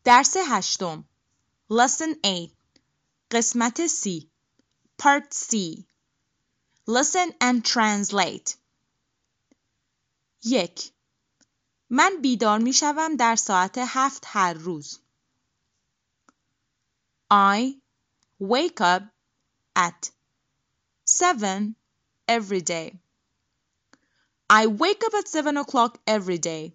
درس هشتم Lesson 8 قسمت C Part C Listen and translate 1. من بیدار می شوم در ساعت 7 هر روز. I wake up at 7 every day. I wake up at 7 o'clock every day.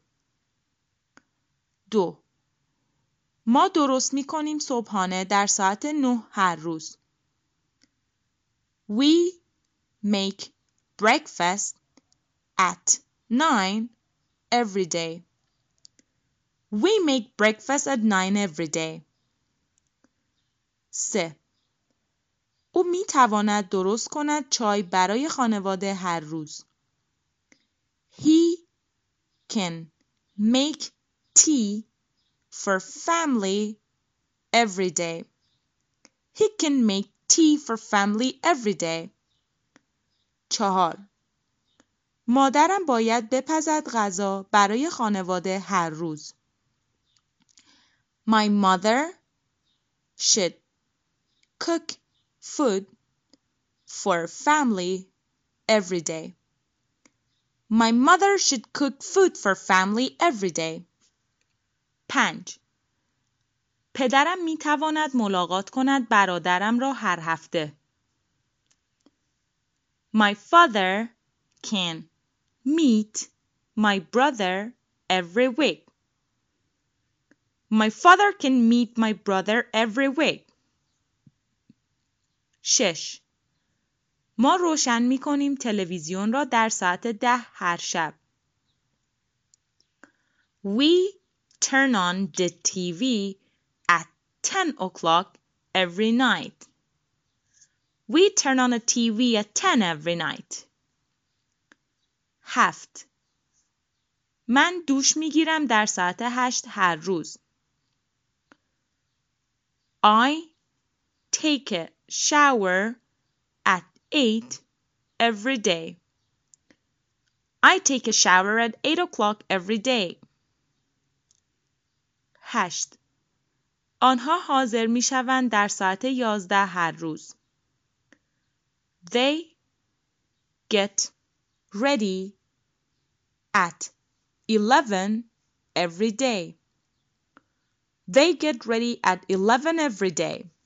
2. ما درست می کنیم صبحانه در ساعت 9 هر روز. We make breakfast at 9 every day. We make breakfast at 9 every day. 3. او می تواند درست کند چای برای خانواده هر روز. He can make tea for family every day. He can make tea for family every day. 4. مادرم باید بپزد غذا برای خانواده هر روز. My mother should cook food for family every day. My mother should cook food for family every day. 5. پدرم می تواند ملاقات کند برادرم را هر هفته. My father can meet my brother every week. My father can meet my brother every week. 6. ما روشن می کنیم تلویزیون را در ساعت 10 هر شب. We turn on the TV at 10 o'clock every night. We turn on the TV at 10 every night. 7. من دوش می گیرم در ساعت 8 هر روز. I take a shower at 8 every day. I take a shower at 8 o'clock every day. 8. آنها حاضر می شوند در ساعت 11 هر روز. They get ready at 11 every day. They get ready at 11 every day.